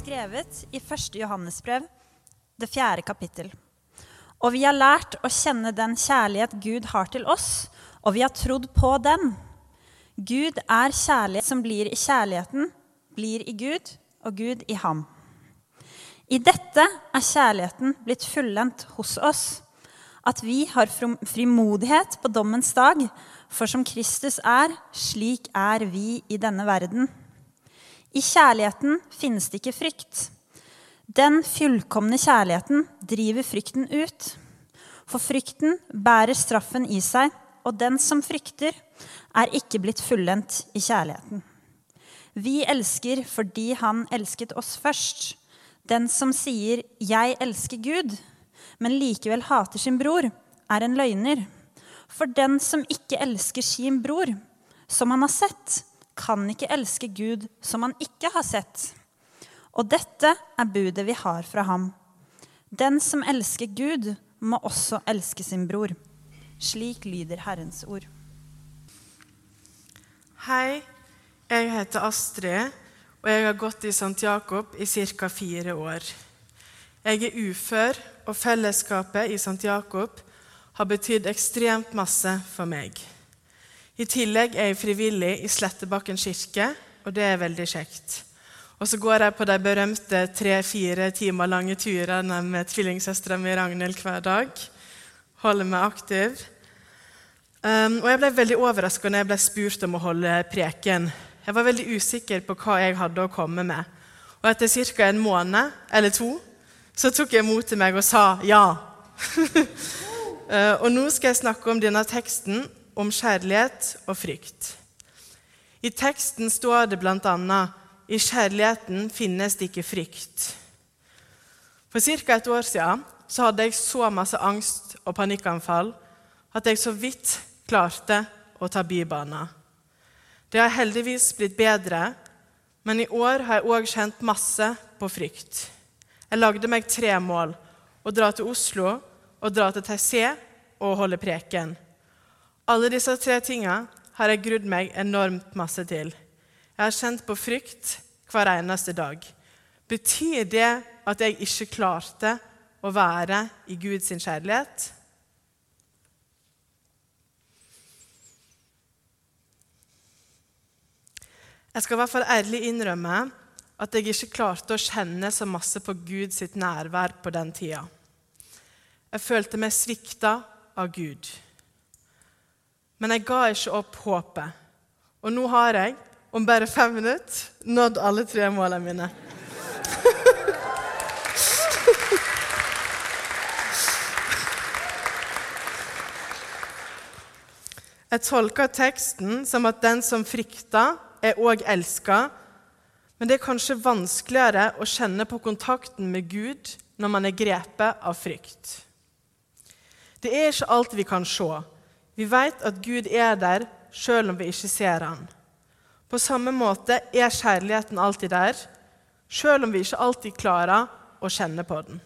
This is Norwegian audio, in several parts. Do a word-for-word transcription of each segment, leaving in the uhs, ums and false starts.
skrevet i første Johannesbrev, det fjerde kapittel. Og vi har lært å kjenne den kjærlighet Gud har til oss, og vi har trodd på den. Gud er kjærlighet som blir i kjærligheten, blir i Gud, og Gud i ham. I dette er kjærligheten blitt fullendt hos oss, at vi har frimodighet på dommens dag, for som Kristus er, slik er vi i denne verden. I kjærligheten finnes det ikke frykt. Den fullkomne kjærligheten driver frykten ut. For frykten bærer straffen i seg, og den som frykter er ikke blitt fullendt i kjærligheten. Vi elsker fordi han elsket oss først. Den som sier, jeg elsker Gud, men likevel hater sin bror, er en løgner. For den som ikke elsker sin bror, som han har sett, kan ikke elske Gud som han ikke har sett. Og dette er budet vi har fra ham. Den som elsker Gud, må også elske sin bror. Slik lyder Herrens ord. Hei, jeg heter Astrid, og jeg har gått i Sankt Jakob i cirka fire år. Jeg er ufør, og fellesskapet i Sankt Jakob har betydd ekstremt masse for meg. I tillegg er jeg frivillig i Slettebakken kirke, og det er veldig kjekt. Og så går jeg på de berømte tre-fire timer lange turene med tvillingsøstre mi Ragnhild hver dag. Holder meg aktiv. Um, og jeg ble veldig overrasket når jeg ble spurt om å holde preken. Jeg var veldig usikker på hva jeg hadde å komme med. Og etter cirka en måned, eller to, så tok jeg mot til meg og sa ja. uh, og nå skal jeg snakke om denne teksten om kjærlighet og frykt. I teksten står det blant annet, i kjærligheten finnes det ikke frykt. For cirka et år siden så hadde jeg så masse angst og panikkanfall at jeg så vidt klarte å ta bybana. Det har heldigvis blitt bedre, men i år har jeg også kjent masse på frykt. Jeg lagde meg tre mål, å dra til Oslo, å dra til Tessé og holde preken. Alle disse tre tingene har jeg grudd meg enormt masse til. Jeg har kjent på frykt hver eneste dag. Betyr det at jeg ikke klarte å være i Guds kjærlighet? Jeg skal i hvert fall ærlig innrømme at jeg ikke klarte å kjenne så masse på Guds nærvær på den tida. Jeg følte meg svikta av Gud. Men jeg ga ikke opp håpet. Og nå har jeg, om bare fem minutter, nådd alle tre målene mine. Jeg tolker teksten som at den som frykter er også elsket, men det er kanskje vanskeligere å kjenne på kontakten med Gud når man er grepet av frykt. Det er ikke alt vi kan se. Vi vet at Gud er der, selv om vi ikke ser han. På samme måte er kjærligheten alltid der, selv om vi ikke alltid klarer å kjenne på den.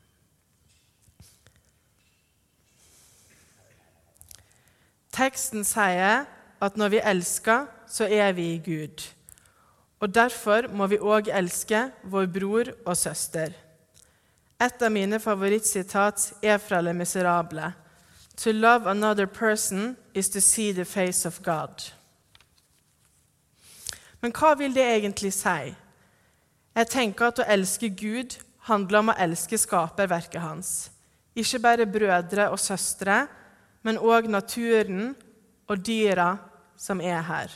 Teksten sier at når vi elsker, så er vi i Gud. Og derfor må vi også elske vår bror og søster. Et av mine favorittsitat er fra Les Miserables. To love another person is to see the face of God. Men hva vil det egentlig si? Jeg tenker at å elske Gud handler om å elske skaperverket hans. Ikke bare brødre og søstre, men også naturen og dyra som er her.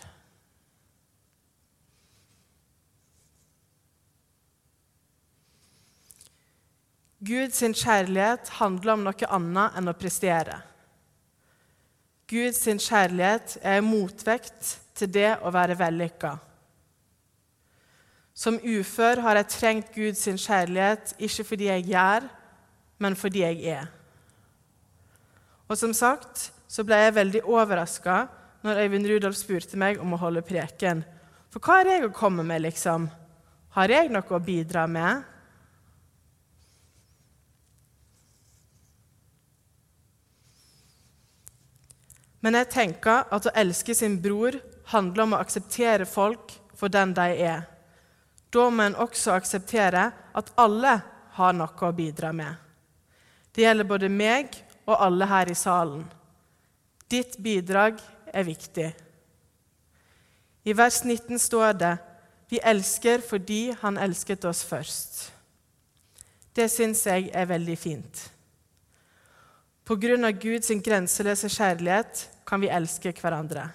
Guds kjærlighet handler om noe annet enn å prestere. Guds kjærlighet er en motvekt til det å være vellykket. Som ufør har jeg trengt Guds kjærlighet, ikke fordi jeg gjør, men fordi jeg er. Og som sagt, så ble jeg veldig overrasket når Øyvind Rudolf spurte meg om å holde preken. For hva er jeg å komme med, liksom? Har jeg noe å bidra med? Men jeg tenker at å elske sin bror handler om å akseptere folk for den de er. Da må en også akseptere at alle har noe å bidra med. Det gjelder både meg og alle her i salen. Ditt bidrag er viktig. I vers nitten står det: «Vi elsker fordi han elsket oss først.» Det synes jeg er veldig fint. På grunn av Guds grenseløse kjærlighet kan vi elske hverandre.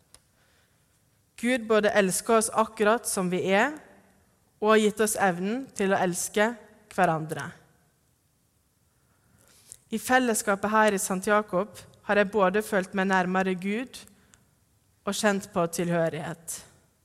Gud både elsker oss akkurat som vi er, og har gitt oss evnen til å elske hverandre. I fellesskapet her i Sankt Jakob har jeg både følt meg nærmere Gud og kjent på tilhørighet.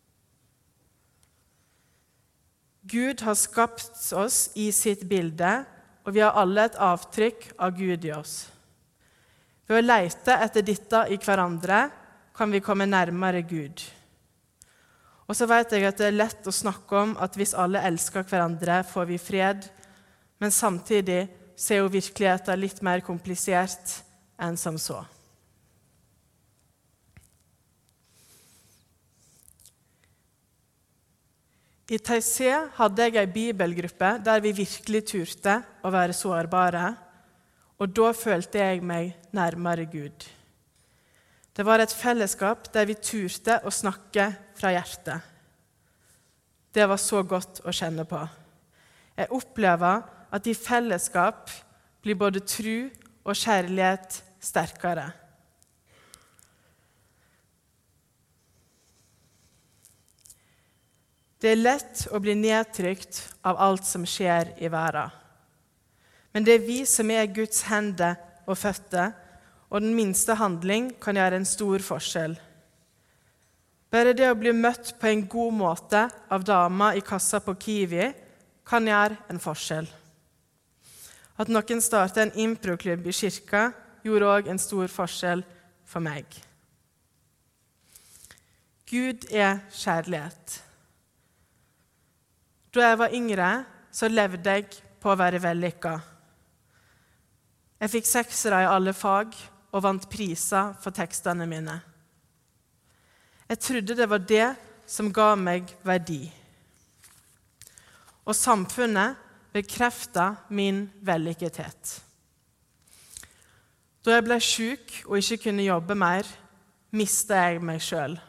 Gud har skapt oss i sitt bilde, og vi har alle et avtrykk av Gud i oss. Ved å lete etter dette i hverandre kan vi komme nærmere Gud. Og så vet jeg at det er lett å snakke om at hvis alle elsker hverandre, får vi fred, men samtidig så er jo virkeligheten litt mer komplisert enn som så. I Taizé hadde jeg en bibelgruppe der vi virkelig turte å være sårbare, og da følte jeg meg nærmere Gud. Det var et fellesskap der vi turte å snakke fra hjertet. Det var så godt å kjenne på. Jeg opplever at i fellesskap blir både tro og kjærlighet sterkere. Det er lett å bli nedtrykt av alt som skjer i verden. Men det er vi som er Guds hender og føtter, og den minste handling kan gjøre en stor forskjell. Bare det å bli møtt på en god måte av dama i kassa på Kiwi kan gjøre en forskjell. At noen startet en improklubb i kirka gjorde også en stor forskjell for meg. Gud er kjærlighet. Da jeg var yngre, så levde jeg på å være vellykket. Jeg fikk seksere i alle fag og vant priser for tekstene mine. Jeg trodde det var det som ga meg verdi. Og samfunnet bekreftet min vellykkethet. Da jeg ble syk og ikke kunne jobbe mer, mistet jeg meg selv.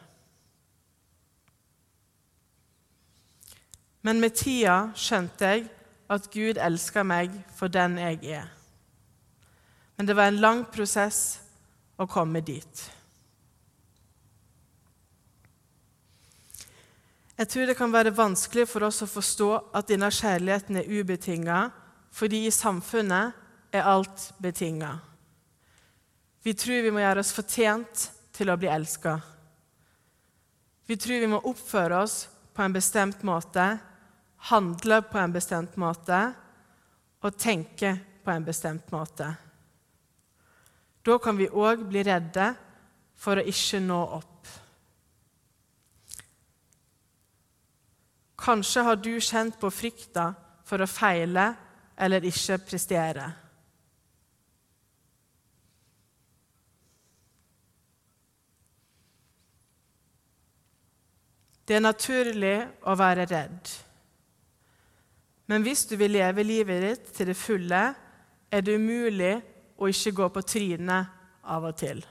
Men med tida skjønte jeg at Gud elsket meg for den jeg er. Men det var en lang prosess å komme dit. Jeg tror det kan være vanskelig for oss å forstå at denne kjærligheten er ubetinget, fordi i samfunnet er alt betinget. Vi tror vi må gjøre oss fortjent til å bli elsket. Vi tror vi må oppføre oss på en bestemt måte, handle på en bestemt måte og tenke på en bestemt måte. Da kan vi også bli redde for å ikke nå opp. Kanskje har du kjent på frykta for å feile eller ikke prestere. Det er naturlig å være redd. Men hvis du vil leve livet ditt til det fulle, er det umulig å ikke gå på trynet av og til.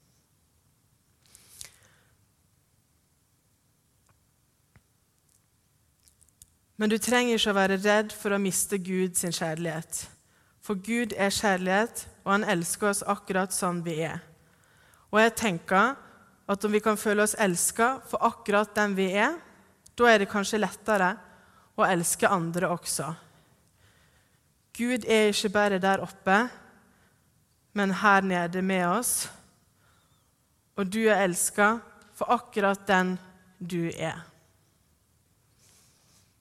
Men du trenger ikke å være redd for å miste Gud sin kjærlighet. For Gud er kjærlighet, og han elsker oss akkurat som vi er. Og jeg tenker at om vi kan føle oss elsket for akkurat den vi er, da er det kanskje lettere å elske andre også. Gud er ikke bare der oppe, men her nede med oss, og du er elsket for akkurat den du er.